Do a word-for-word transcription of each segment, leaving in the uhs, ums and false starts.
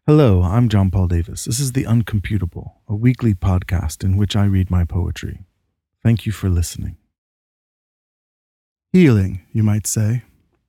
Hello, I'm John Paul Davis. This is The Uncomputable, a weekly podcast in which I read my poetry. Thank you for listening. Healing, you might say.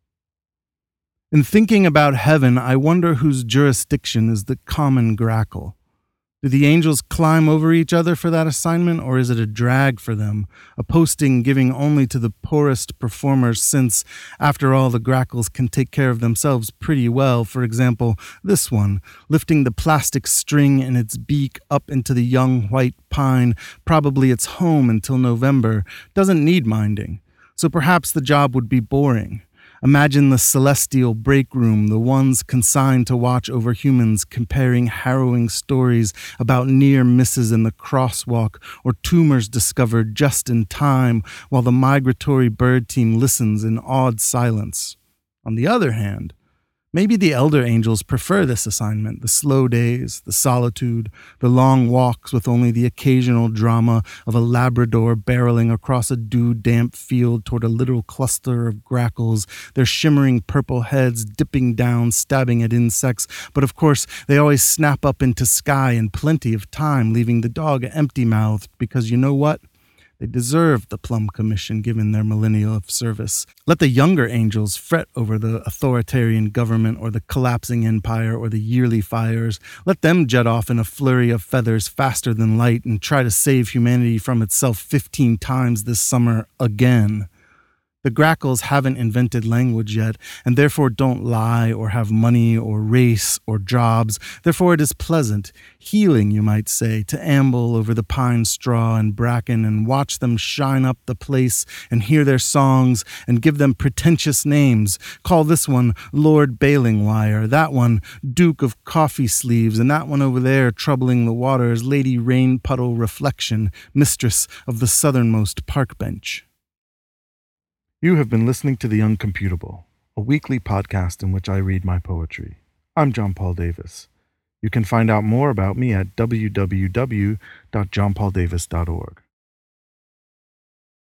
In thinking about heaven, I wonder whose jurisdiction is the common grackle. Do the angels climb over each other for that assignment, or is it a drag for them, a posting giving only to the poorest performers since, after all, the grackles can take care of themselves pretty well? For example, this one, lifting the plastic string in its beak up into the young white pine, probably its home until November, doesn't need minding. So perhaps the job would be boring. Imagine the celestial break room, the ones consigned to watch over humans comparing harrowing stories about near misses in the crosswalk or tumors discovered just in time while the migratory bird team listens in awed silence. On the other hand, maybe the elder angels prefer this assignment, the slow days, the solitude, the long walks with only the occasional drama of a Labrador barreling across a dew-damp field toward a little cluster of grackles, their shimmering purple heads dipping down, stabbing at insects. But of course, they always snap up into sky in plenty of time, leaving the dog empty-mouthed, because you know what? They deserve the plum commission given their millennial of service. Let the younger angels fret over the authoritarian government or the collapsing empire or the yearly fires. Let them jet off in a flurry of feathers faster than light and try to save humanity from itself fifteen times this summer again. The grackles haven't invented language yet, and therefore don't lie or have money or race or jobs. Therefore it is pleasant, healing, you might say, to amble over the pine straw and bracken and watch them shine up the place and hear their songs and give them pretentious names. Call this one Lord Baling Wire, that one Duke of Coffee Sleeves, and that one over there troubling the waters, Lady Rain Puddle Reflection, mistress of the southernmost park bench. You have been listening to The Uncomputable, a weekly podcast in which I read my poetry. I'm John Paul Davis. You can find out more about me at w w w dot john paul davis dot org.